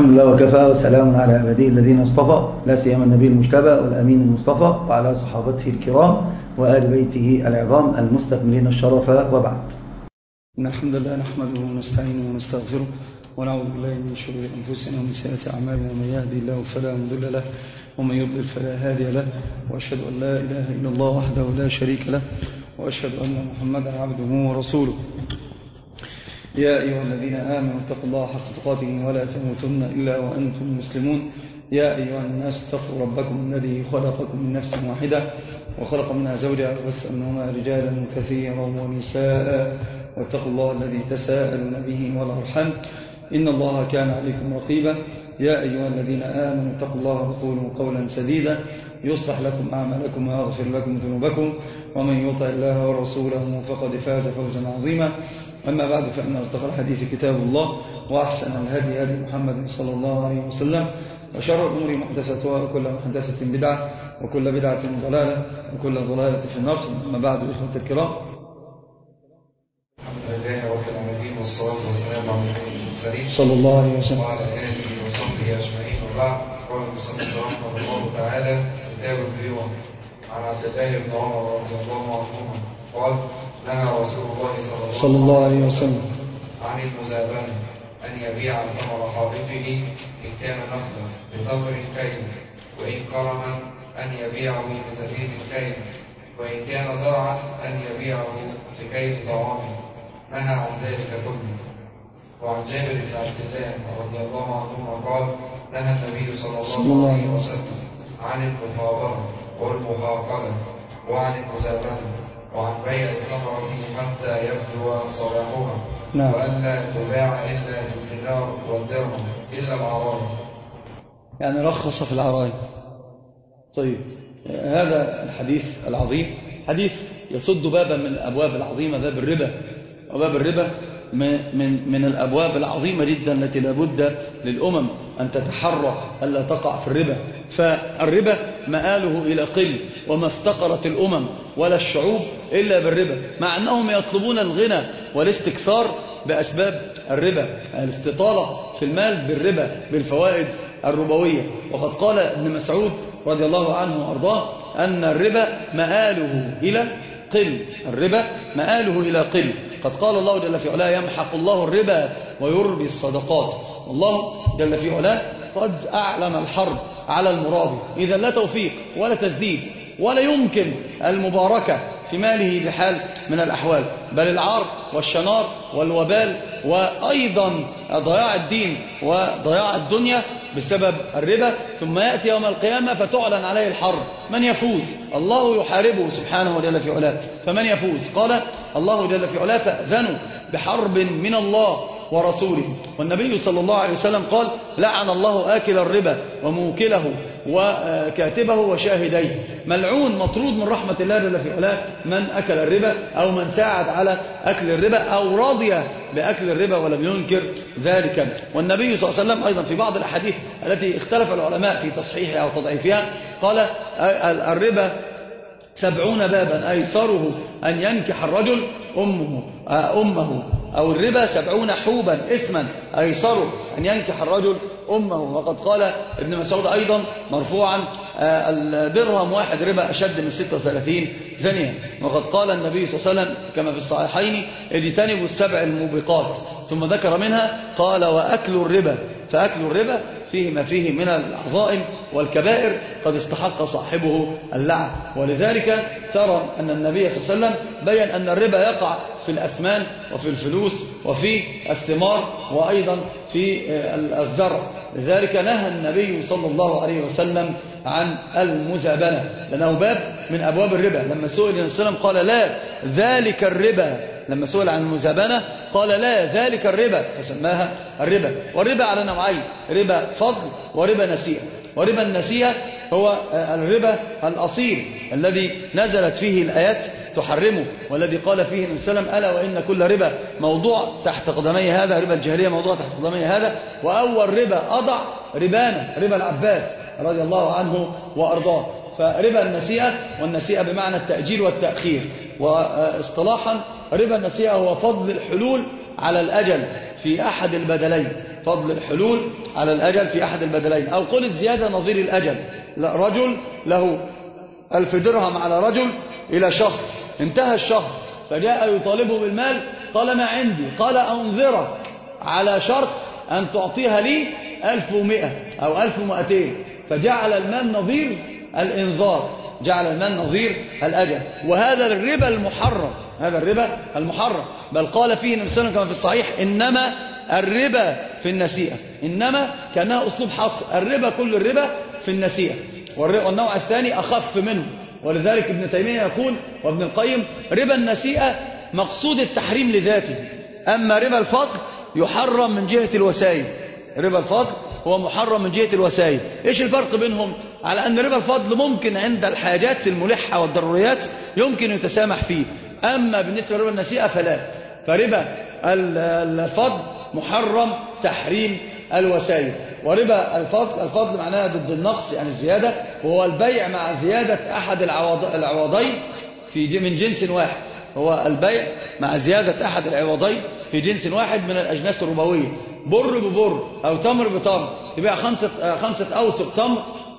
الحمد لله وكفى وسلام على عباده الذين اصطفى، لا سيما النبي المجتبى والأمين المصطفى وعلى صحابته الكرام وآل بيته العظام المستكملين الشرف، وبعد. إن الحمد لله نحمده ونستعينه ونستغفره ونعوذ بالله من شرور أنفسنا ومن سيئات أعمالنا، من يهدي الله فلا مضل له ومن يضلل فلا هادي له، وأشهد أن لا إله إلا الله وحده لا شريك له، وأشهد أن محمدا عبده ورسوله. يا أيها الذين آمنوا اتقوا الله حق تقاته ولا تموتن إلا وأنتم مسلمون. يا أيها الناس اتقوا ربكم الذي خلقكم من نفس واحدة وخلق منها زوجها وبث منهما رجالا كثيرا ونساء، واتقوا الله الذي تساءلون به والأرحام إن الله كان عليكم رقيبا. يا أيها الذين آمنوا اتقوا الله وقولوا قولا سديدا يصلح لكم أعمالكم ويغفر لكم ذنوبكم، ومن يطع الله ورسوله فقد فاز فوزا عظيما. أما بعد، فإن أصدق الحديث كتاب الله، وأحسن الهدي هدي محمد صلى الله عليه وسلم، وشر الأمور محدثاتها، وكل محدثة بدعة، وكل بدعة ضلالة، وكل ضلالة في النار. أما بعد، إخوة الكرام، الحمد لله رب العالمين، والصلاة والسلام على سيد المرسلين صلى الله عليه وسلم وعلى آله وصحبه أجمعين، وبعد. قال المصنف رحمه الله تعالى: كتاب البيوع. عن عبد الله بن عمر رضي الله عنهما قال: نهى رسول الله صلى الله عليه وسلم عن المزابنة، أن يبيع ثمر حائطه إن كان نخلا بتمر كيل، وإن كرها أن يبيعه بزبيب كيل، وإن كان زرعا أن يبيعه بكيل طعام. نهى عن ذلك كله. وعن جابر بن عبد الله رضي الله عنهما قال: نهى النبي صلى الله عليه وسلم عن المخابرة والمخاقلة وعن المزابنة وعن بيع الثمرة حتى يبدو صلاحها، وألا تباع إلا بالدينار والدرهم إلا العرايا. يعني رخص في العرايا. طيب، هذا الحديث العظيم حديث يصد بابا من الأبواب العظيمة، باب الربا. وباب الربا من الأبواب العظيمة جدا التي لابد للأمم أن تتحرى ألا تقع في الربا. فالربا مآله إلى قل، وما افتقرت الأمم ولا الشعوب إلا بالربا، مع أنهم يطلبون الغنى والاستكثار بأسباب الربا، الاستطالة في المال بالربا، بالفوائد الربوية. وقد قال ابن مسعود رضي الله عنه وأرضاه أن الربا مآله إلى قل. الربا مآله إلى قل. قد قال الله جل في علاه: يمحق الله الربا ويربي الصدقات. والله جل في علاه قد أعلن الحرب على المرابي، إذا لا توفيق ولا تسديد، ولا يمكن المباركة في ماله بحال من الأحوال، بل العار والشنار والوبال، وأيضا ضياع الدين وضياع الدنيا بسبب الربا. ثم يأتي يوم القيامة فتعلن عليه الحرب. من يفوز؟ الله يحاربه سبحانه جل في علاه. فمن يفوز؟ قال الله جل في علاه: فأذنوا بحرب من الله ورسوله. والنبي صلى الله عليه وسلم قال: لعن الله آكل الربا وموكله وكاتبه وشاهديه. ملعون مطرود من رحمة الله جل في علاه من أكل الربا، أو من ساعد على أكل الربا، أو رضي بأكل الربا ولم ينكر ذلك. والنبي صلى الله عليه وسلم أيضا في بعض الأحاديث التي اختلف العلماء في تصحيحها أو تضعيفها قال: الربا 70 بابا أيسره أن ينكح الرجل أمه، أو الربا 70 حوبا إثما أيسره أن ينكح الرجل أمه. وقد قال ابن مسعود أيضا مرفوعا: الدرهم واحد ربا أشد من 36 زنيا. وقد قال النبي صلى الله عليه وسلم كما في الصحيحين: اجتنبوا السبع الموبقات. ثم ذكر منها قال: وأكل الربا. فأكل الربا فيه ما فيه من العظائم والكبائر قد استحق صاحبه اللعن. ولذلك ترى أن النبي صلى الله عليه وسلم بيّن أن الربا يقع في الأثمان وفي الفلوس وفي الثمار وأيضا في الزرع. لذلك نهى النبي صلى الله عليه وسلم عن المزابنة، لأنه باب من أبواب الربا. لما سئل النبي صلى الله عليه وسلم قال: لا ذلك الربا. لما سئل عن المزابنة قال: لا ذلك الربا، فسماها الربا. والربا على نوعين: ربا فضل وربا نسيئة. وربا النسيئة هو الربا الأصيل الذي نزلت فيه الآيات تحرمه، والذي قال فيه النبي صلى الله عليه وسلم: ألا وإن كل ربا موضوع تحت قدمي هذا. ربا الجاهلية موضوع تحت قدمي هذا. وأول ربا أضع ربانا ربا العباس رضي الله عنه وأرضاه. فربا النسيئة، والنسيئة بمعنى التأجيل والتأخير. واصطلاحا ربا النسيئة هو فضل الحلول على الأجل في أحد البدلين، فضل الحلول على الأجل في أحد البدلين. أو قل الزيادة نظير الأجل، لا رجل له 1000 درهم على رجل إلى شهر، انتهى الشهر فجاء يطالبه بالمال، قال ما عندي، قال أنظرك على شرط أن تعطيها لي 1100 أو 1200، فجعل المال نظير الإنذار، جعل المال نظير الأجل. وهذا الربا المحرم، هذا الربا المحرم، بل قال فيه النبي صلى الله عليه وسلم كما في الصحيح إنما الربا في النسيئة، إنما كانها أسلوب حصر، الربا كل الربا في النسيئة، والنوع الثاني أخف منه. ولذلك ابن تيمية يقول وابن القيم ربا النسيئة مقصود التحريم لذاته، أما ربا الفضل يحرم من جهة الوسائل، ربا الفضل هو محرم من جهة الوسائل. إيش الفرق بينهم؟ على أن ربا الفضل ممكن عند الحاجات الملحة والضروريات يمكن يتسامح فيه، أما بالنسبة لربا النسيئة فلا. فربا الفضل محرم تحريم الوسائل. وربا الفضل معناها ضد النقص يعني الزيادة، وهو البيع مع زيادة أحد العوضين من جنس واحد، هو البيع مع زيادة أحد العوضين في جنس واحد من الأجناس الربوية، بر ببر أو تمر بتمر، تبيع 5 أوسق تمر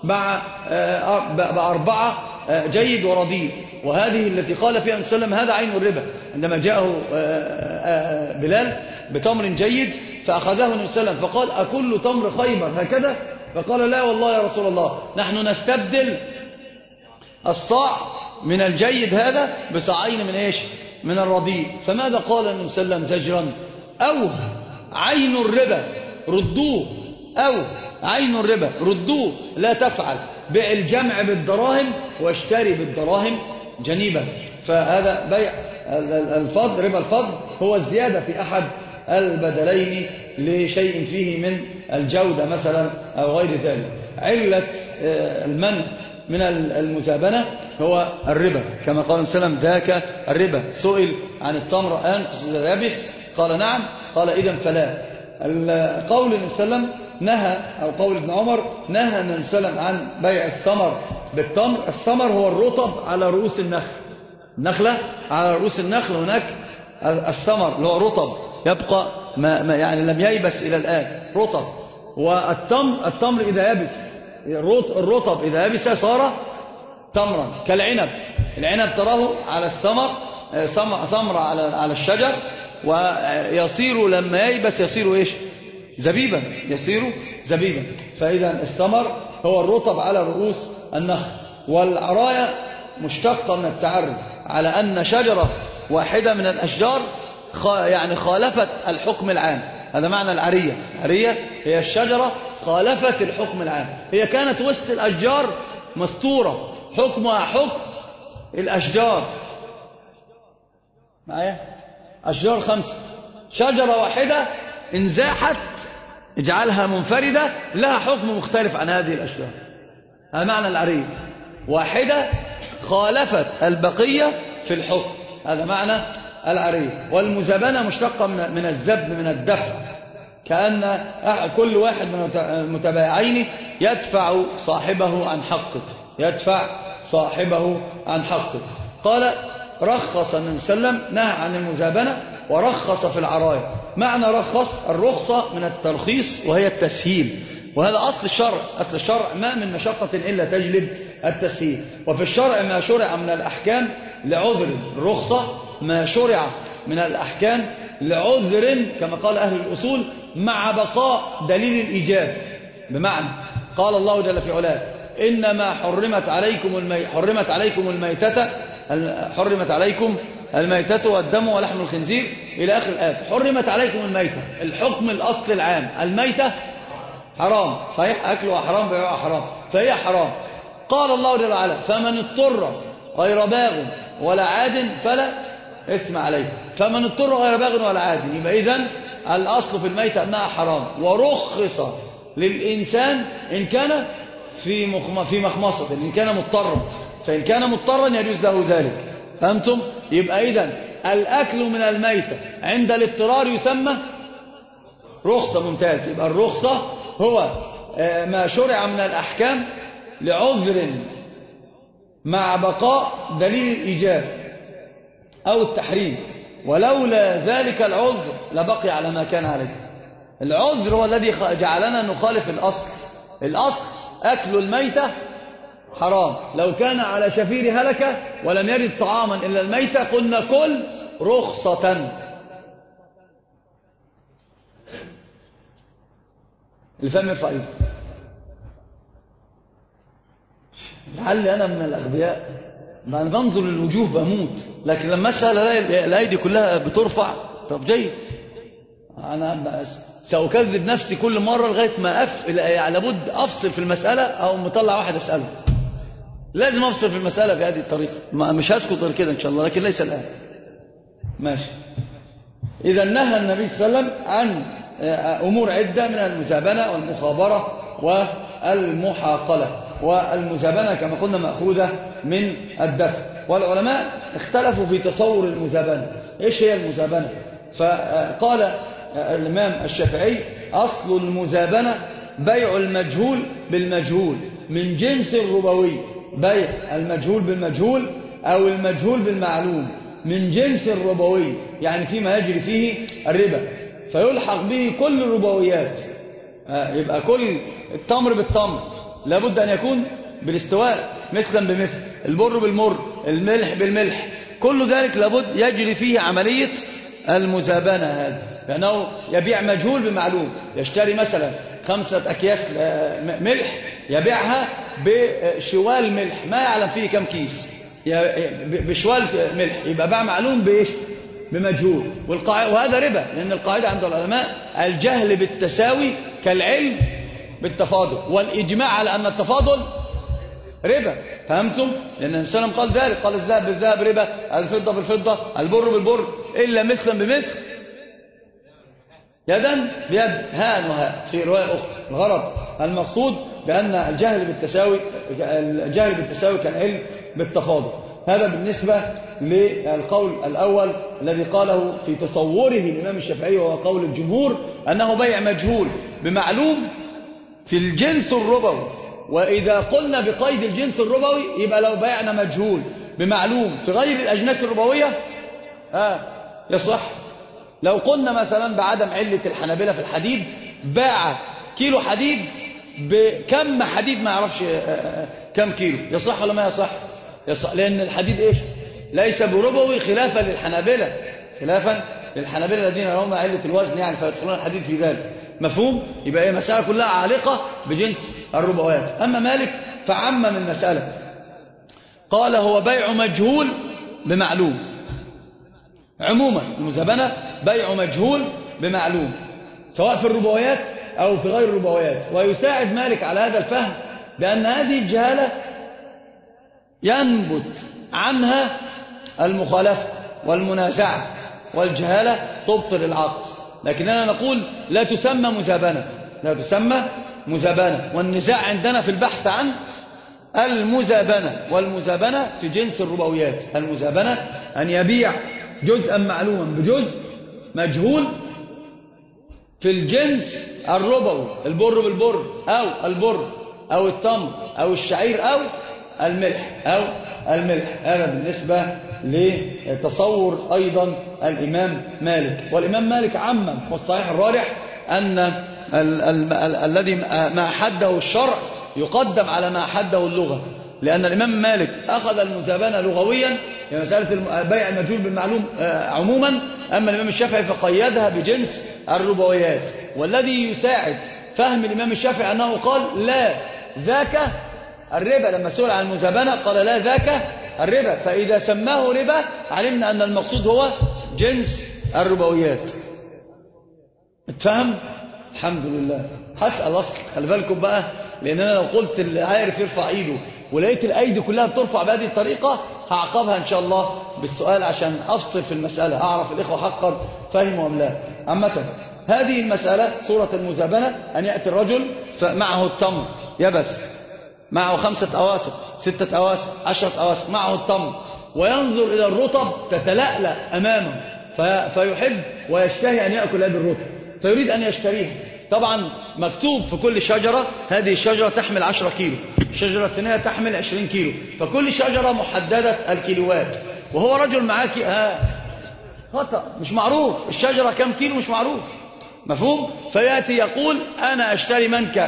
بأربعة جيد ورديء. وهذه التي قال فيها النبي صلى الله عليه وسلم هذا عين الربا، عندما جاءه بلال بتمر جيد فأخذه النبي صلى الله عليه وسلم فقال أكل تمر خيبر هكذا؟ فقال لا والله يا رسول الله، نحن نستبدل الصاع من الجيد هذا بصاعين من إيش؟ من الرديء. فماذا قال النبي صلى الله عليه وسلم زجرا؟ أو عين الربا ردوه، أو عين الربا ردوه، لا تفعل، بيع الجمع بالدراهم واشتري بالدراهم جنيبا. فهذا بيع الفضل، ربا الفضل هو الزيادة في أحد البدلين لشيء فيه من الجودة مثلا أو غير ذلك. علة المنع من المزابنة هو الربا، كما قال النبي صلى الله عليه وسلم ذاك الربا. سئل عن التمر أن يبس، قال نعم، قال إذن فلا. قول النبي صلى الله عليه وسلم نهى، أو قول ابن عمر نهى النبي صلى الله عليه وسلم عن بيع الثمر بالتمر. الثمر هو الرطب على رؤوس النخل، النخلة على رؤوس النخل هناك الثمر اللي هو رطب يبقى ما يعني لم ييبس إلى الآن رطب. والتمر إذا يبس، الرطب إذا يبس صار تمرا كالعنب، العنب تراه على الثمر ثمر على الشجر، ويصير لما ييبس يصير إيش؟ زبيبا، يصير زبيبا. فإذا الثمر هو الرطب على رؤوس النخل. والعراية مشتقة من التعرف على أن شجرة واحدة من الأشجار يعني خالفت الحكم العام، هذا معنى العرية. العرية هي الشجرة خالفت الحكم العام، هي كانت وسط الأشجار مستورة، حكمها حكم الأشجار معايا، أشجار 5، شجرة واحدة انزاحت اجعلها منفردة لها حكم مختلف عن هذه الأشجار، هذا معنى العرية، واحدة خالفت البقية في الحكم، هذا معنى العرية. والمزابنة مشتقة من الزب، من الدفع، كأن كل واحد من المتبايعين يدفع صاحبه عن حقه، يدفع صاحبه عن حقه. قال رخص النبي صلى الله عليه وسلم، نهى عن المزابنة ورخص في العراية. معنى رخص، الرخصة من الترخيص وهي التسهيل، وهذا أصل الشرع. أصل الشرع ما من مشقة إلا تجلب التسهيل. وفي الشرع ما شرع من الأحكام لعذر، الرخصة ما شرع من الأحكام لعذر كما قال أهل الأصول مع بقاء دليل الإيجاب. بمعنى قال الله جل في علاه إنما حرمت عليكم الميتة والدم ولحم الخنزير إلى آخر الآية. حرمت عليكم الميتة، الحكم الأصل العام، الميتة حرام، صحيح، أكلها حرام، بيعها حرام، فهي حرام. قال الله جل وعلا فمن اضطر غير باغ ولا عاد فلا إثم عليه. فمن اضطر غير باغ ولا عاد، يبقى إذن الأصل في الميتة أنها حرام، ورخص للإنسان إن كان في مخمصة، إن كان مضطرا، فإن كان مضطرا يجوز له ذلك. فهمتم؟ يبقى إذن الأكل من الميتة عند الاضطرار يسمى رخصة. ممتاز. يبقى الرخصة هو ما شرع من الأحكام لعذر مع بقاء دليل الإيجاب أو التحريم، ولولا ذلك العذر لبقي على ما كان عليه. العذر هو الذي جعلنا نخالف الأصل. الأصل أكل الميتة حرام، لو كان على شفير هلكة ولم يجد طعاما إلا الميتة قلنا كل رخصة. الفم يرفع ايده. لعل أنا من الأغبياء، ما أنا بنظر للوجوه بموت، لكن لما أسأل الأيدي كلها بترفع. طب جيد، أنا سأكذب نفسي كل مرة لغاية ما يعني لابد أفصل في المسألة أو مطلع واحد أسأله. لازم أفصل في المسألة بهذه الطريقة، مش هسكت غير كده إن شاء الله، لكن ليس الآن. ماشي. إذا نهى النبي صلى الله عليه وسلم عن أمور عدة من المزابنة والمخابرة والمحاقلة. والمزابنة كما قلنا مأخوذة من الدفع، والعلماء اختلفوا في تصور المزابنة. إيش هي المزابنة؟ فقال الإمام الشافعي: أصل المزابنة بيع المجهول بالمجهول من جنس الربوي. بيع المجهول بالمجهول أو المجهول بالمعلوم من جنس الربوي، يعني فيما يجري فيه الربا، فيلحق به كل الربويات. يبقى كل التمر بالتمر لابد أن يكون بالاستواء، مثلا بمثل، البر بالمر، الملح بالملح، كل ذلك لابد يجري فيه عملية المزابنة. هذا لأنه يبيع مجهول بمعلوم. يشتري مثلا 5 أكياس ملح، يبيعها بشوال ملح ما يعلم فيه كم كيس، بشوال ملح، يبقى باع معلوم بإيش؟ بمجهول. وهذا ربا، لأن القاعدة عند العلماء: الجهل بالتساوي كالعلم بالتفاضل، والإجماع على أن التفاضل ربا. فهمتم؟ لأن النبي صلى الله عليه وسلم قال ذلك، قال: الذهب بالذهب ربا، الفضة بالفضة، البر بالبر، إلا مثلا بمثل، يدا بيد، هاء وهاء في رواية أخرى. الغرض المقصود بأن الجهل بالتساوي كالعلم بالتفاضل. هذا بالنسبة للقول الأول الذي قاله في تصوره الإمام الشافعي، وهو قول الجمهور، أنه بيع مجهول بمعلوم في الجنس الربوي. وإذا قلنا بقيد الجنس الربوي يبقى لو بيعنا مجهول بمعلوم في غير الأجناس الربوية يصح. لو قلنا مثلا بعدم علة الحنابلة في الحديد، باع كيلو حديد بكم حديد ما يعرفش كم كيلو، يصح ولا ما يصح؟ يصح، لأن الحديد إيش؟ ليس بربوي، خلافا للحنابلة الذين يرون علة الوزن، يعني فيدخلون الحديد في ذلك. مفهوم؟ يبقى هي مسألة كلها عالقة بجنس الربويات. أما مالك فعمم المسألة، قال: هو بيع مجهول بمعلوم. عموما المزابنة بيع مجهول بمعلوم، سواء في الربويات أو في غير الربويات. ويساعد مالك على هذا الفهم بأن هذه الجهالة ينبت عنها المخالفة والمنازعة، والجهالة تبطل العقد. لكننا نقول لا تسمى مزابنة، والنزاع عندنا في البحث عن المزابنة، والمزابنة في جنس الربويات. المزابنة أن يبيع جزءا معلوما بجزء مجهول في الجنس الربوي، البر بالبر، أو البر أو التمر أو الشعير أو الملح. هذا بالنسبة لتصور أيضا الإمام مالك. والإمام مالك عمم، والصحيح الراجح أن الذي ما حده الشرع يقدم على ما حده اللغة، لأن الإمام مالك أخذ المزابنة لغويا، يعني مسألة بيع المجهول بالمعلوم عموما، أما الإمام الشافعي فقيدها بجنس الربويات. والذي يساعد فهم الإمام الشافعي أنه قال: لا ذاك الربا. لما سئل عن المزابنة قال: لا ذاك الربا. فإذا سماه ربا علمنا أن المقصود هو جنس الربويات. اتفهم؟ الحمد لله. هسأل أصل، خلي بالكم بقى، لأن أنا لو قلت اللي عارف يرفع إيده ولقيت الأيدي كلها بترفع بهذه الطريقة هعقبها إن شاء الله بالسؤال عشان أفصل في المسألة، أعرف الإخوة حقا فهموا أم لا. عامة هذه المسألة صورة المزابنة أن يأتي الرجل معه التمر يبس، معه 5 أواسق 6 أواسق 10 أواسق، معه التمر، وينظر إلى الرطب تتلألأ أمامه فيحب ويشتهي أن يأكل هذه الرطب، فيريد أن يشتريها. طبعا مكتوب في كل شجرة: هذه الشجرة تحمل 10 كيلو، الشجرة الثانية تحمل 20 كيلو، فكل شجرة محددة الكيلوات. وهو رجل معاه خطأ، مش معروف الشجرة كم كيلو، مش معروف. مفهوم؟ فيأتي يقول أنا أشتري منك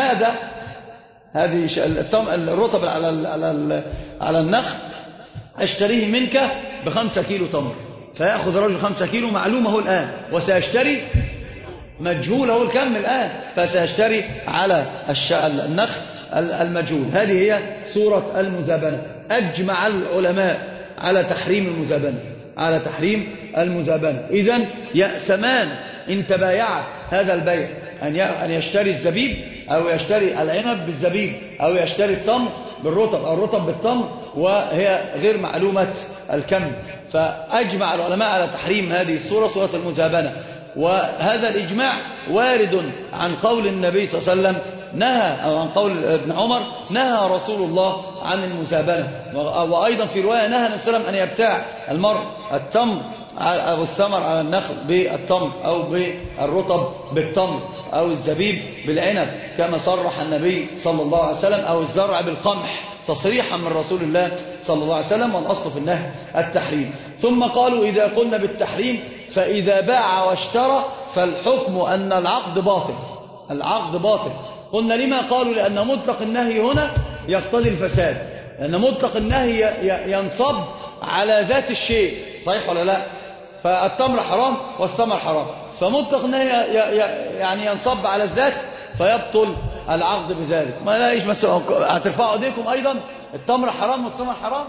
هذه الرطب على النخل أشتريه منك ب5 كيلو تمر. فيأخذ الرجل 5 كيلو معلومه الآن، وسيشتري مجهوله الكم الآن، فسيشتري على النخل المجهول. هذه هي صورة المزابنة. أجمع العلماء على تحريم المزابنة. إذن يأثمان إن تبايع هذا البيع، أن يشتري الزبيب أو يشتري العنب بالزبيب، أو يشتري التمر بالرطب أو الرطب بالتمر وهي غير معلومة الكم. فأجمع العلماء على تحريم هذه الصورة، صورة المزابنة. وهذا الإجماع وارد عن قول النبي صلى الله عليه وسلم نهى، أو عن قول ابن عمر نهى رسول الله عن المزابنة. وأيضا في رواية نهى النبي صلى الله عليه وسلم أن يبتاع المرء التمر أو الثمر على النخل بالتمر، أو بالرطب بالتمر، أو الزبيب بالعنب كما صرح النبي صلى الله عليه وسلم، أو الزرع بالقمح تصريحا من رسول الله صلى الله عليه وسلم. والأصل في النهي التحريم. ثم قالوا إذا قلنا بالتحريم فإذا باع واشترى فالحكم أن العقد باطل. قلنا لما؟ قالوا لأن مطلق النهي هنا يقتضي الفساد، لأن مطلق النهي ينصب على ذات الشيء، صحيح ولا لا؟ فالتمر حرام والثمر حرام، فمطلق النهي يعني ينصب على الذات فيبطل العقد بذلك. ما لاقيش مثلا هترفعوا ايديكم أيضا التمر حرام والثمر حرام.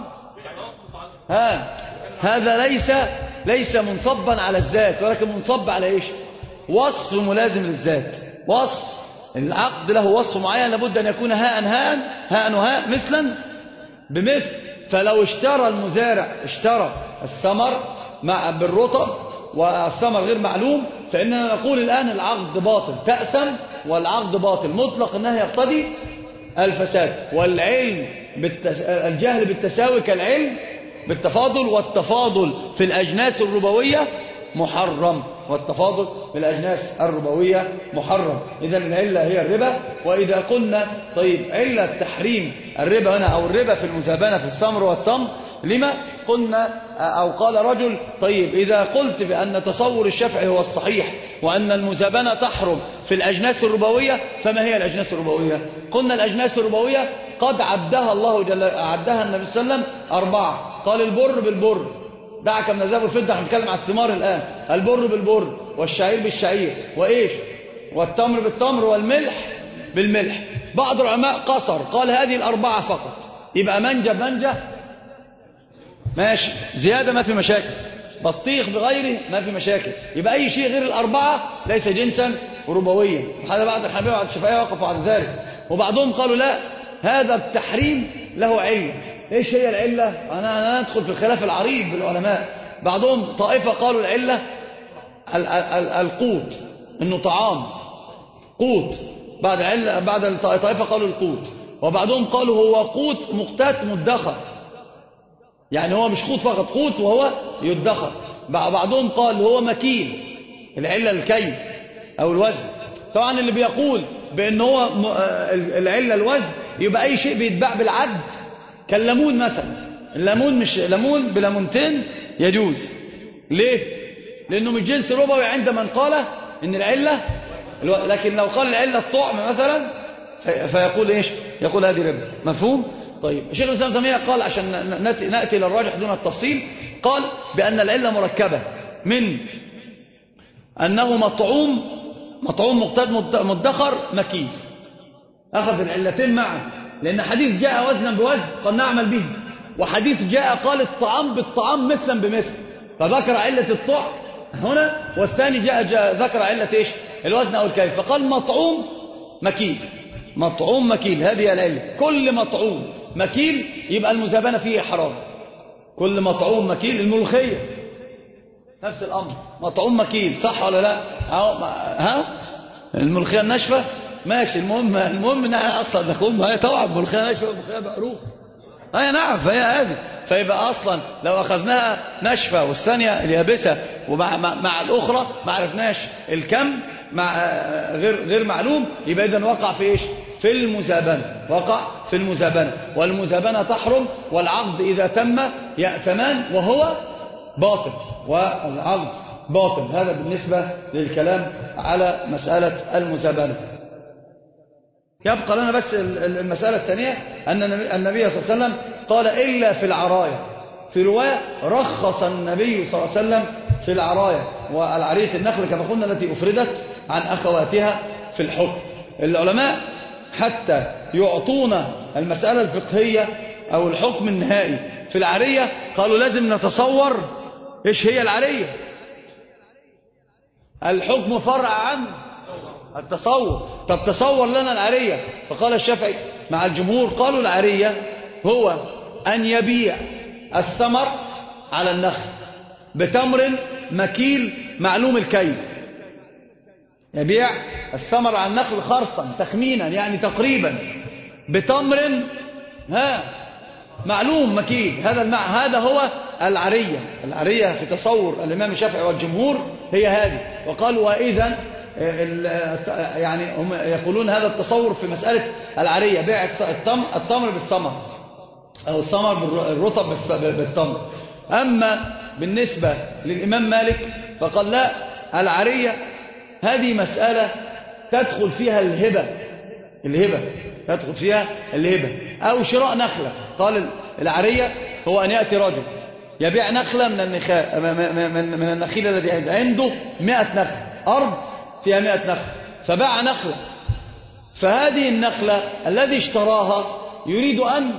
هذا ليس منصبا على الذات، ولكن منصب على ايش؟ وصف ملازم للذات. وصف العقد له وصف معين، لابد أن يكون هاء وهاء مثلا بمثل. فلو اشترى المزارع الثمر بالرطب والثمر غير معلوم، فإننا نقول الآن العقد باطل، تأثم والعقد باطل. مطلق النهي يقتضي الفساد. والعلم الجهل بالتساوي كالعلم بالتفاضل، والتفاضل في الأجناس الربوية محرم، محرم. إذن العلة هي الربا. وإذا قلنا طيب علة تحريم الربا هنا، أو الربا في المزابنة في التمر والتمر، لما قلنا أو قال رجل طيب إذا قلت بأن تصور الشافعي هو الصحيح وأن المزابنة تحرم في الأجناس الربوية، فما هي الأجناس الربوية؟ قلنا الأجناس الربوية قد عدها النبي صلى الله عليه وسلم 4. قال البر بالبر، دعك من الذهب والفضة، احنا بنتكلم على الثمار الآن. البر بالبر، والشعير بالشعير، وإيش؟ والتمر بالتمر، والملح بالملح. بعض العلماء قصر، قال هذه 4 فقط، يبقى منجة ماشي، زيادة ما في مشاكل، بطيخ بغيره ما في مشاكل، يبقى أي شيء غير 4 ليس جنسا ربويا. هذا بعض الحنابلة وبعض الشافعية وقفوا على ذلك. وبعضهم قالوا لا، هذا التحريم له علة. ايش هي العلة؟ أنا ندخل في الخلاف العريض بالعلماء. بعضهم طائفة قالوا العلة القوت، انه طعام قوت. بعد الطائفة قالوا القوت. وبعضهم قالوا هو قوت مقتات مدخر، يعني هو مش قوت فقط، قوت وهو يدخر. بعضهم قال هو مكيل، العلة الكيل او الوزن. طبعا اللي بيقول بان هو العلة الوزن، يبقى اي شيء بيتباع بالعد كالليمون مثلا. الليمون مش ليمون بليمونتين يجوز. ليه؟ لانه من جنس ربوي عند من قال ان العلة لكن لو قال العلة الطعم مثلا فيقول ايش؟ يقول هذه ربا. مفهوم؟ طيب الشيخ الإسلام ابن تيمية قال عشان نأتي للراجح دون التفصيل، قال بأن العلة مركبة من أنه مطعوم مقتاد مدخر مكيل. أخذ العلتين معا، لأن حديث جاء وزنا بوزن قد نعمل به، وحديث جاء قال الطعام بالطعام مثلا بمثل، فذكر علة الطعم هنا، والثاني جاء ذكر علة إيش؟ الوزن أو الكيف، فقال مطعوم مكيل. هذه العلة. كل مطعوم مكيل يبقى المزابنة فيه حرام. كل مطعوم مكيل. الملوخية نفس الأمر، مطعوم مكيل، صح ولا لا؟ الملوخية الناشفة ماشي. المهم ان احنا اصلا نقول طبعا ملوخية ناشفة وملوخية بقروق. نعم، فهي هذه. فيبقى اصلا لو اخذناها ناشفة والثانية اليابسة ومع الاخرى ما عرفناش الكم، مع غير معلوم، يبقى اذا وقع في ايش؟ في المزابنة. والمزابنة تحرم، والعقد اذا تم يأثمان وهو باطل، والعقد باطل. هذا بالنسبة للكلام على مسألة المزابنة. يبقى لنا بس المسألة الثانية أن النبي صلى الله عليه وسلم قال إلا في العراية. في رواية رخص النبي صلى الله عليه وسلم في العراية والعرية النخل كما قلنا التي أفردت عن أخواتها في الحكم. العلماء حتى يعطونا المسألة الفقهية أو الحكم النهائي في العرية قالوا لازم نتصور إيش هي العرية. الحكم فرع عن التصور. طب تصور لنا العرية. فقال الشافعي مع الجمهور قالوا العرية هو أن يبيع الثمر على النخل بتمر مكيل معلوم الكيل. يبيع الثمر على النخل خرصا تخمينا يعني تقريبا بتمر معلوم مكيل. هذا هو العرية. العرية في تصور الإمام الشافعي والجمهور هي هذه. وقالوا وإذن يعني هم يقولون هذا التصور في مسألة العرية بيع التمر بالثمر أو الثمر بالرطب بالتمر. أما بالنسبة للإمام مالك فقال لا، العرية هذه مسألة تدخل فيها الهبة تدخل فيها الهبة أو شراء نخلة. قال العرية هو أن يأتي رجل يبيع نخلة من النخيل الذي عنده 100 نخل، أرض فيها 100 نخل، فباع نخلة. فهذه النخلة الذي اشتراها يريد أن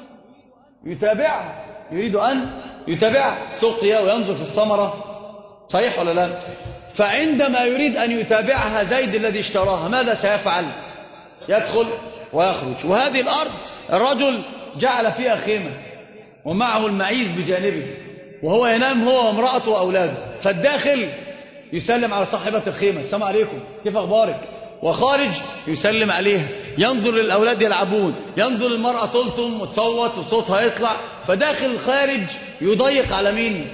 يتابعها سقيا وينظر في الثمرة، صحيح ولا لا؟ فعندما يريد أن يتابعها زيد الذي اشتراها ماذا سيفعل؟ يدخل ويخرج. وهذه الأرض الرجل جعل فيها خيمة ومعه المعيز بجانبه وهو ينام هو وامرأته وأولاده، فالداخل يسلم على صاحبة الخيمة السلام عليكم كيف أخبارك، وخارج يسلم عليها، ينظر للأولاد يلعبون، ينظر للمرأة تلطم وتصوت وصوتها يطلع، فداخل الخارج يضيق على مين؟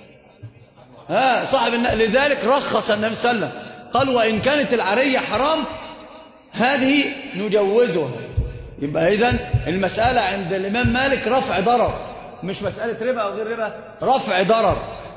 صاحب لذلك رخص النبي صلى الله عليه وسلم قال وإن كانت العرية حرام هذه نجوزها. يبقى إذن المسألة عند الإمام مالك رفع ضرر، مش مسألة ربا أو غير ربا، رفع ضرر.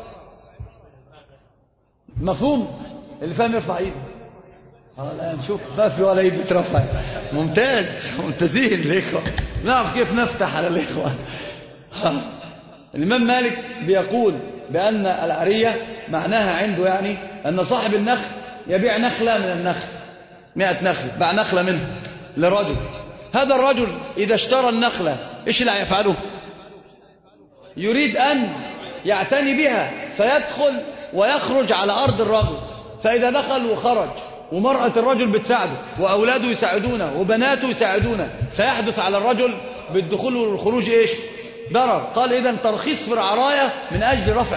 مفهوم؟ اللي فاهم يرفع ايده. لا نشوف ما في ولا ايد بترفع. ممتازين الإخوة، نعرف كيف نفتح على الإخوة. الإمام مالك بيقول بأن العرية معناها عنده يعني أن صاحب النخل يبيع نخلة من النخل 100 نخل، باع نخلة منه لرجل. هذا الرجل إذا اشترى النخلة إيش اللي هيفعله؟ يريد أن يعتني بها فيدخل ويخرج على أرض الرجل. فإذا دخل وخرج ومرأة الرجل بتساعده وأولاده يساعدونه وبناته يساعدونه سيحدث على الرجل بالدخول والخروج إيش؟ ضرر. قال إذن ترخيص في العراية من أجل رفع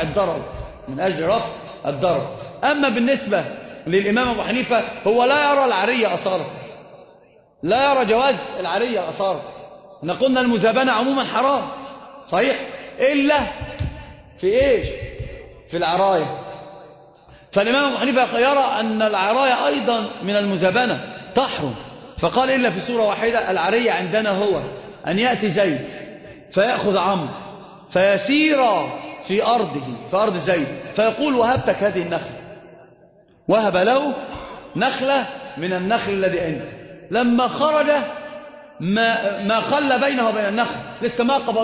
الضرر. أما بالنسبة للإمام أبو حنيفة هو لا يرى العرية أصالة، لا يرى جواز العرية أصالة. قلنا المزابنة عموما حرام صحيح إلا في إيش؟ في العراية. فالإمام أبو حنيفة يرى أن العراية أيضا من المزابنة تحرم، فقال إلا في سورة واحدة. العرية عندنا هو أن يأتي زيد فيأخذ عمرو فيسير في أرض زيد فيقول وهبتك هذه النخلة، وهب له نخلة من النخل الذي عنده. لما خرج ما خلى بينه وبين النخل، لسه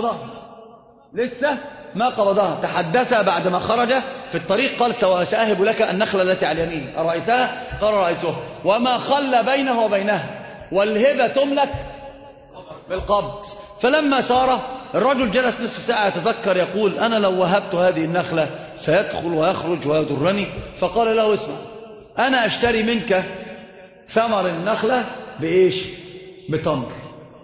ما قبضها، تحدث بعدما خرج في الطريق قال سأهب لك النخلة التي على اليمين، أرأيتها؟ قال رأيتها. وما خلى بينه وبينها، والهبة تملك بالقبض. فلما سار الرجل جلس نصف ساعة يتذكر يقول أنا لو وهبت هذه النخلة سيدخل ويخرج ويضرني. فقال له اسمع، أنا أشتري منك ثمر النخلة بإيش؟ بتمر.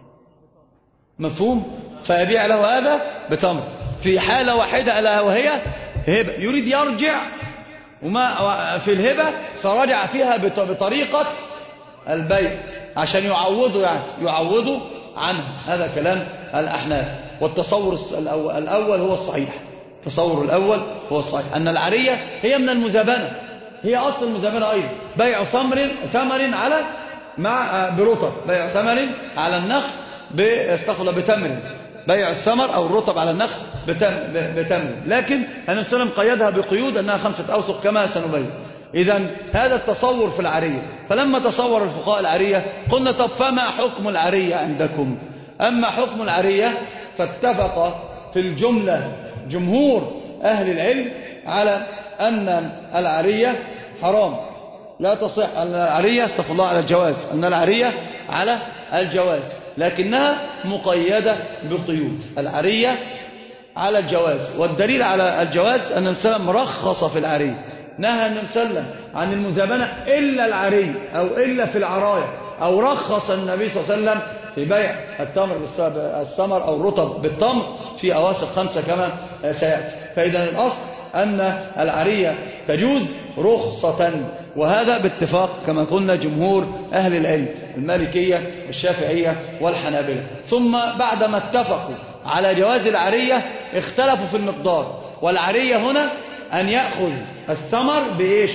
مفهوم؟ فيبيع له هذا بتمر في حالة واحدة ألا وهي هبة. يريد يرجع وما في الهبة فرجع فيها بطريقة البيع عشان يعوضوا عنه. هذا كلام الأحناف. والتصور الأول هو الصحيح. التصور الأول هو الصحيح أن العرية هي من المزابنة، هي أصل المزابنة أيضا. بيع ثمر على برطب، بيع ثمر على النخل بتمر، بيع الثمر أو الرطب على النخل بتمر، لكن النبي صلى الله عليه وسلم قيدها بقيود أنها 5 أوسق كما سنبين. إذن هذا التصور في العارية. فلما تصور الفقهاء العارية قلنا طب فما حكم العارية عندكم؟ أما حكم العارية فاتفق في الجملة جمهور أهل العلم على أن العارية حرام لا تصح. العارية استغفر الله على الجواز، أن العارية على الجواز، لكنها مقيدة بقيود. العارية على الجواز، والدليل على الجواز أن النبي صلى الله عليه وسلم رخص في العارية. نهى النبي صلى الله عليه وسلم عن المزابنة إلا العارية أو إلا في العراية، أو رخص النبي صلى الله عليه وسلم في بيع الثمر أو الرطب بالتمر في أواسق 5 كما سيأتي. فإذا الأصل أن العارية تجوز رخصة، وهذا باتفاق كما قلنا جمهور أهل العلم المالكية والشافعية والحنابلة. ثم بعدما اتفقوا على جواز العارية اختلفوا في المقدار. والعارية هنا أن يأخذ الثمر بإيش؟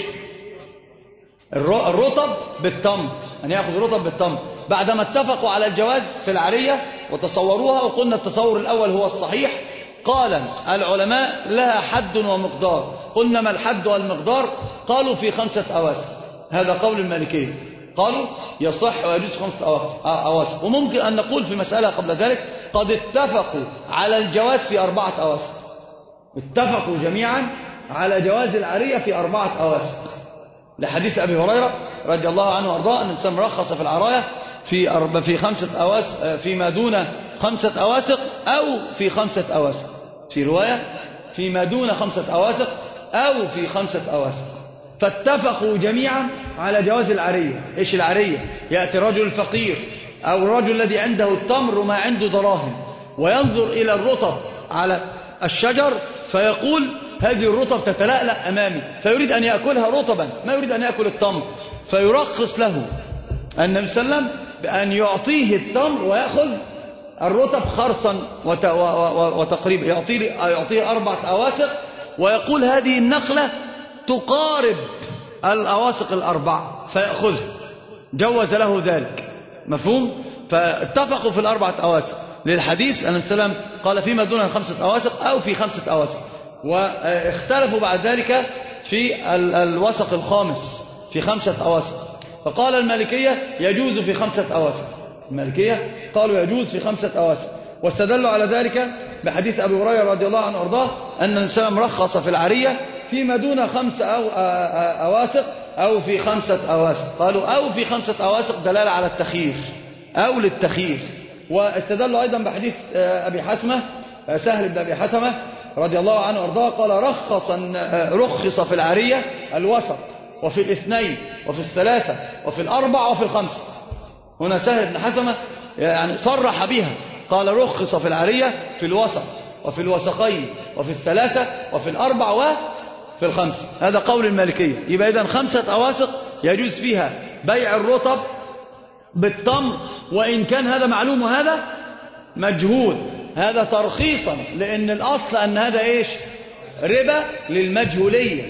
الرطب بالتمر، أن يأخذ الرطب بالتمر. بعدما اتفقوا على الجواز في العارية وتصوروها، وقلنا التصور الأول هو الصحيح، قال العلماء لها حد ومقدار. قلنا ما الحد والمقدار؟ قالوا في 5 أواسق. هذا قول المالكية، قالوا يصح ويجوز 5 أواسق. وممكن أن نقول في مسألة قبل ذلك قد اتفقوا على الجواز في 4 أواسق. اتفقوا جميعا على جواز العارية في 4 أواسق، لحديث أبي هريرة رضي الله عنه وارضاه أن الإنسان رخص في العراية في 5 أواسق، فيما دون 5 أواسق أو في 5 أواسق، في رواية فيما دون 5 أواسق أو في 5 أواسق. فاتفقوا جميعا على جواز العارية. إيش العارية؟ يأتي الرجل الفقير أو الرجل الذي عنده التمر وما عنده دراهم، وينظر إلى الرطب على الشجر فيقول هذه الرطب تتلألأ أمامي، فيريد أن يأكلها رطبا، ما يريد أن يأكل التمر، فيرخص له النبي صلى الله عليه وسلم بأن يعطيه التمر ويأخذ الرطب خرصا وتقريبا، يعطيه 4 أواسق، ويقول هذه النقلة تقارب الأواسق 4 فيأخذها، جوز له ذلك. مفهوم؟ فاتفقوا في 4 أواسق للحديث أن السلام قال فيما دون 5 أواسق أو في 5 أواسق. واختلفوا بعد ذلك في الوسق الخامس في 5 أواسق، فقال المالكية يجوز في 5 أواسق. المالكية قالوا يجوز في 5 أواسق، واستدلوا على ذلك بحديث أبي هريرة رضي الله عنه وارضاه أن الإنسان رخص في العارية فيما دون 5 أواسق أو في 5 أواسق. قالوا أو في 5 أواسق دلالة على التخيير أو للتخيير. واستدلوا أيضا بحديث أبي حسمة سهل بن أبي حسمة رضي الله عنه وارضاه قال رخص في العارية الوسط وفي 2 وفي 3 وفي 4 وفي 5. هنا سهل بن حسمة يعني صرح بها، قال رخص في العارية في الوسط وفي الوسقين وفي 3 وفي 4 وفي 5. هذا قول المالكية. يبقى إذن 5 أواسق يجوز فيها بيع الرطب بالتمر، وإن كان هذا معلوم وهذا مجهول، هذا ترخيصا، لأن الأصل أن هذا إيش؟ ربا للمجهولية.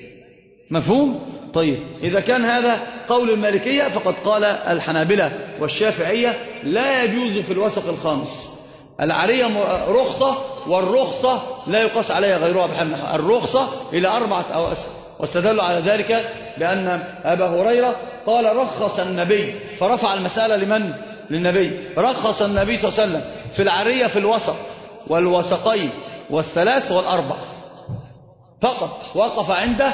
مفهوم؟ طيب إذا كان هذا قول المالكية فقد قال الحنابلة والشافعية لا يجوز في الوسق الخامس. العارية رخصة، والرخصة لا يقاس عليها غيرها بحمل الرخصة إلى 4 أواسق. واستدلوا على ذلك بأن أبا هريرة قال رخص النبي، فرفع المسألة لمن؟ للنبي. رخص النبي صلى الله عليه وسلم في العارية في الوسط والوسقين والثلاث والأربع فقط، وقف عنده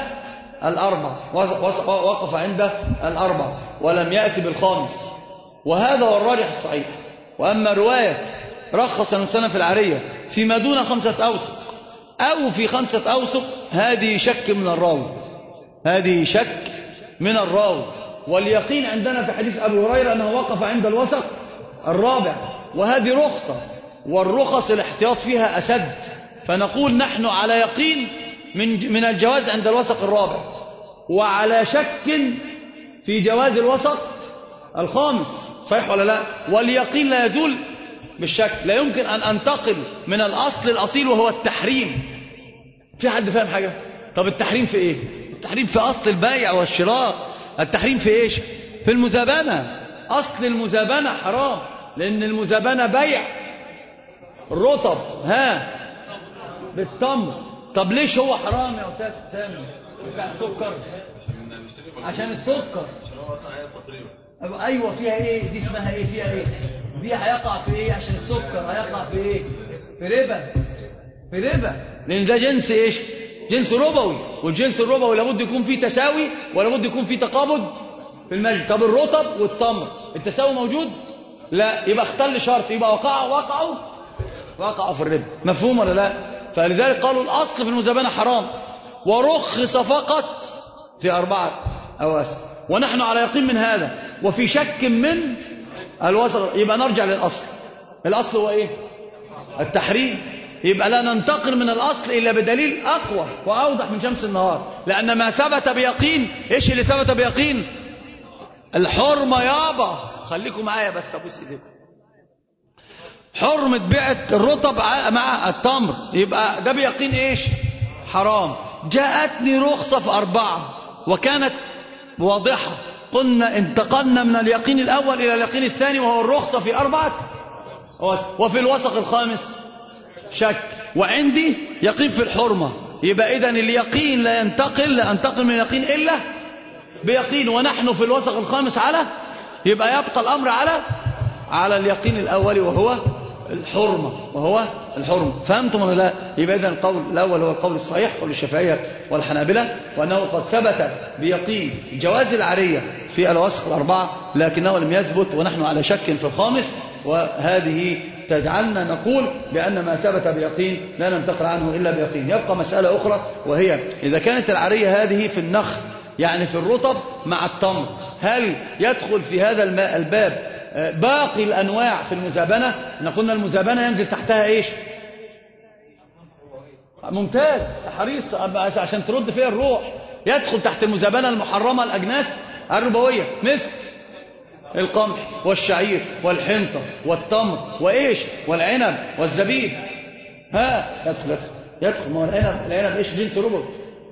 4، وقف عنده 4 ولم يأتي بالخامس، وهذا هو الراجح الصحيح. وأما رواية رخص الإنسان في العارية فيما دون 5 أوسق أو في 5 أوسق، هذه شك من الراوي، هذه شك من الراوي. واليقين عندنا في حديث أبي هريرة أنه وقف عند الوسق 4، وهذه رخصة، والرخص الاحتياط فيها أسد، فنقول نحن على يقين من الجواز عند الوسق 4، وعلى شك في جواز الوسق 5. صحيح ولا لا؟ واليقين لا يزول بالشك. لا يمكن أن أنتقل من الأصل الأصيل وهو التحريم. في حد فاهم حاجة؟ طب التحريم في إيه؟ التحريم في أصل البيع والشراء. التحريم في إيش؟ في المزابنة. أصل المزابنة حرام، لأن المزابنة بيع الرطب بالتمر. طب ليش هو حرام يا أستاذ سامي بتاع السكر؟ عشان السكر. أيوة فيها إيه دي؟ اسمها إيه؟ فيها إيه دي؟ هيقع في إيه؟ عشان السكر هيقع في إيه؟ في ربا. في ربا، لأن ده جنس إيش؟ جنس ربوي، والجنس الربوي لابد يكون فيه تساوي ولابد يكون فيه تقابض في المجلس. طب الرطب والتمر التساوي موجود؟ لا، يبقى اختل شرط، يبقى وقعوا في الربا. مفهوم ولا لا؟ فلذلك قالوا الأصل في المزابنة حرام، ورخص فقط في 4 أواسق، ونحن على يقين من هذا وفي شك من الوسط. يبقى نرجع للأصل. الأصل هو إيه؟ التحريم. يبقى لا ننتقل من الأصل إلا بدليل أقوى وأوضح من شمس النهار، لأن ما ثبت بيقين. إيش اللي ثبت بيقين؟ الحرمة يابا، خليكم معايا بس أبوس إيديكم. حرمة بيعة الرطب مع التمر، يبقى ده بيقين إيش؟ حرام. جاءتني رخصة في 4 وكانت واضحة، قلنا انتقلنا من اليقين الأول إلى اليقين الثاني وهو الرخصة في 4، وفي الوسق الخامس شك، وعندي يقين في الحرمة. يبقى إذن اليقين لا أنتقل من اليقين إلا بيقين، ونحن في الوسق الخامس يبقى يبقى الأمر على اليقين الأول وهو الحرمة. فهمتم ولا لا؟ يبقى إذن القول الأول هو القول الصحيح، قول الشافعية والحنابلة، وأنه قد ثبت بيقين جواز العرية في الوسق 4 لكنه لم يثبت، ونحن على شك في الخامس. وهذه تجعلنا نقول بأن ما ثبت بيقين لا ننتقل عنه إلا بيقين. يبقى مسألة أخرى، وهي إذا كانت العرية هذه في النخل، يعني في الرطب مع التمر، هل يدخل في هذا الباب باقي الأنواع في المزابنة؟ قلنا المزابنة ينزل تحتها إيش؟ ممتاز، حريص عشان ترد فيها الروح. يدخل تحت المزابنة المحرمة الأجناس الربوية، مثل القمح والشعير والحنطة والتمر وإيش والعنب والزبيب. يدخل. ما هو العنب إيش؟ جنس ربوي.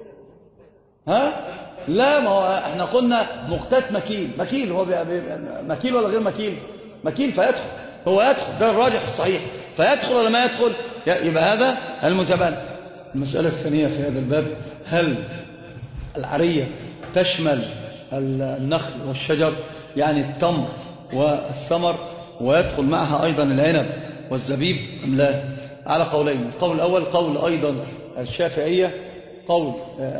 لا، ما هو احنا قلنا مقتات مكيل هو مكيل ولا غير مكيل فيدخل. هو يدخل، ده الراجح الصحيح. فيدخل ولا ما يدخل؟ يبقى هذا المزابنة. المسألة الثانية في هذا الباب، هل العرية تشمل النخل والشجر، يعني التمر والثمر، ويدخل معها أيضا العنب والزبيب أم لا؟ على قولين. القول الأول قول أيضا الشافعية، قول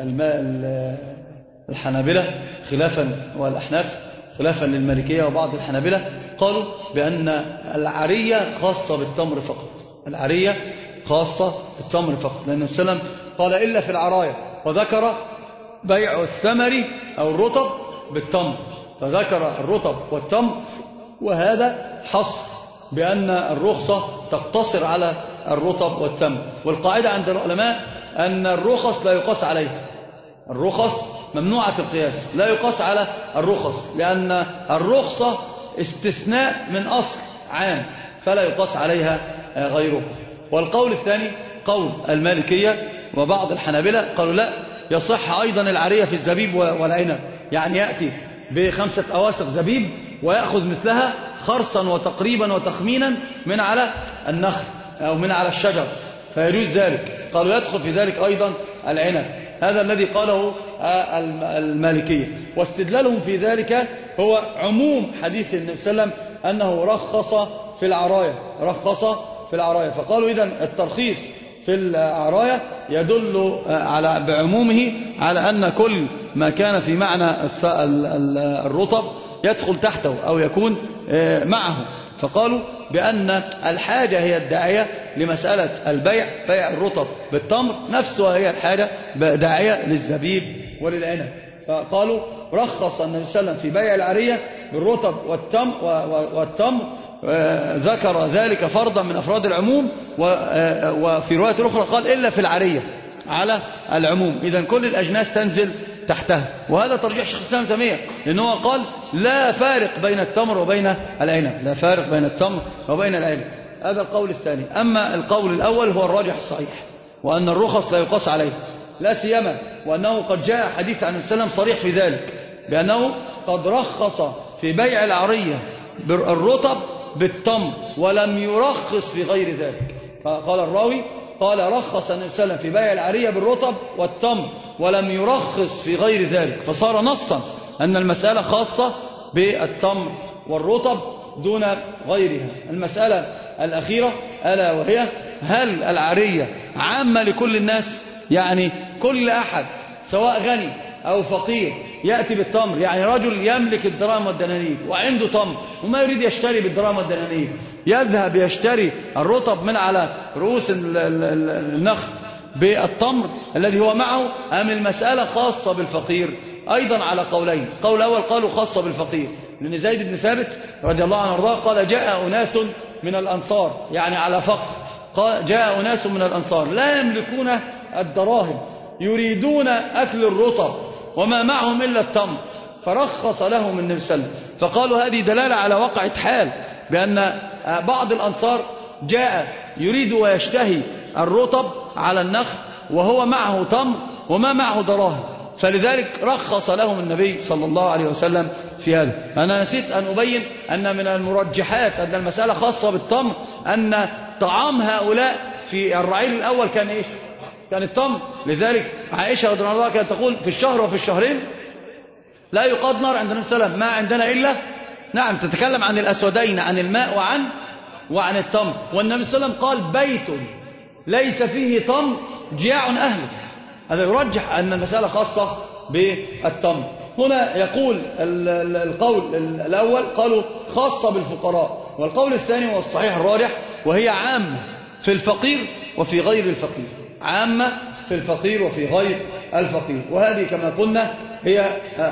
الحنابلة خلافا، والأحناف خلافا للمالكية وبعض الحنابلة، قالوا بأن العرية خاصة بالتمر فقط. العرية خاصة بالتمر فقط، لأن السلام قال إلا في العراية، وذكر بيع الثمر أو الرطب بالتمر، فذكر الرطب والتمر، وهذا حصر بأن الرخصة تقتصر على الرطب والتمر. والقاعدة عند العلماء أن الرخص لا يقاس عليها. الرخص ممنوعة القياس، لا يقاس على الرخص، لأن الرخصة استثناء من أصل عام فلا يقاس عليها غيره. والقول الثاني قول المالكية وبعض الحنابلة، قالوا لا، يصح أيضا العرية في الزبيب والعنب، يعني يأتي ب5 أواسق زبيب ويأخذ مثلها خرصا وتقريبا وتخمينا من على النخل أو من على الشجر، فيجوز ذلك. قالوا يدخل في ذلك أيضا العنب. هذا الذي قاله المالكية، واستدلالهم في ذلك هو عموم حديث النبي صلى الله عليه وسلم أنه رخص في العراية. فقالوا إذن الترخيص في العراية يدل بعمومه على أن كل ما كان في معنى الرطب يدخل تحته أو يكون معه. فقالوا بأن الحاجة هي الداعية لمسألة البيع، بيع الرطب بالتمر نفسها هي الحاجة داعية للزبيب وللعنب. فقالوا رخص النبي صلى الله عليه وسلم في بيع العرية بالرطب والتمر، ذكر ذلك فرضا من أفراد العموم، وفي رواية أخرى قال إلا في العرية على العموم. إذن كل الأجناس تنزل تحتها، وهذا ترجيح شيخ الإسلام ابن تيمية، لأنه قال لا فارق بين التمر وبين العنب، هذا القول الثاني. أما القول الأول هو الراجح الصحيح، وأن الرخص لا يقاس عليه، لا سيما وأنه قد جاء حديث عن السلام صريح في ذلك، بأنه قد رخص في بيع العرية بالرطب بالتمر ولم يرخص في غير ذلك. فقال الراوي قال رخص النبي صلى الله عليه وسلم في بيع العارية بالرطب والتمر ولم يرخص في غير ذلك، فصار نصا أن المسألة خاصة بالتمر والرطب دون غيرها. المسألة الأخيرة ألا وهي هل العارية عامة لكل الناس؟ يعني كل أحد سواء غني أو فقير يأتي بالتمر، يعني رجل يملك الدراهم والدنانير وعنده تمر وما يريد يشتري بالدراهم والدنانير، يذهب يشتري الرطب من على رؤوس النخل بالتمر الذي هو معه، أم المسألة خاصة بالفقير؟ أيضا على قولين. قول الأول قالوا خاصة بالفقير، لأن زيد بن ثابت رضي الله عنه وارضاه قال جاء أناس من الأنصار، يعني على فقر، قال جاء أناس من الأنصار لا يملكون الدراهم يريدون أكل الرطب وما معهم إلا التمر، فرخص لهم النبي صلى الله عليه وسلم. فقالوا هذه دلالة على واقعة حال، بأن بعض الأنصار جاء يريد ويشتهي الرطب على النخل وهو معه تمر وما معه دراهم، فلذلك رخص لهم النبي صلى الله عليه وسلم في هذا. أنا نسيت أن أبين أن من المرجحات أن المسألة خاصة بالتمر أن طعام هؤلاء في الرعيل الأول كان إيش؟ كان التمر. لذلك عائشة رضي الله عنها كانت تقول في الشهر وفي الشهرين لا يقاد نار عند النبي صلى الله عليه وسلم ما عندنا إلا، نعم، تتكلم عن الأسودين، عن الماء وعن التمر. والنبي صلى الله عليه وسلم قال بيت ليس فيه تمر جياع أهله. هذا يرجح أن المسألة خاصة بالتمر. هنا يقول القول الأول قالوا خاصة بالفقراء، والقول الثاني هو الصحيح الراجح، وهي عامة في الفقير وفي غير الفقير، عامة في الفقير وفي غير الفقير. وهذه كما قلنا هي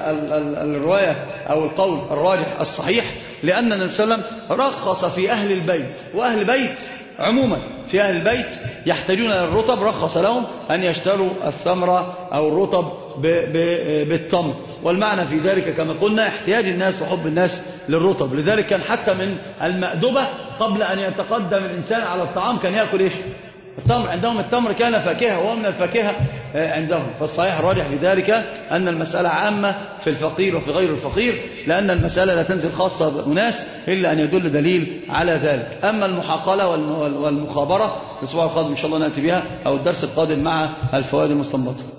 الرواية أو القول الراجح الصحيح، لأن النبي صلى الله عليه وسلم رخص في أهل البيت، وأهل البيت عموما في أهل البيت يحتاجون الرطب، رخص لهم أن يشتروا الثمرة أو الرطب بالتمر. والمعنى في ذلك كما قلنا احتياج الناس وحب الناس للرطب. لذلك كان حتى من المأدبة قبل أن يتقدم الإنسان على الطعام كان يأكل إيش؟ التمر. عندهم التمر كان فاكهة وهو من الفاكهة عندهم. فالصحيح الراجح في ذلك أن المسألة عامة في الفقير وفي غير الفقير، لأن المسألة لا تنزل خاصة بأناس إلا أن يدل دليل على ذلك. أما المحاقلة والمخابرة الأسبوع القادم إن شاء الله نأتي بها، أو الدرس القادم مع الفوائد المستنبطة.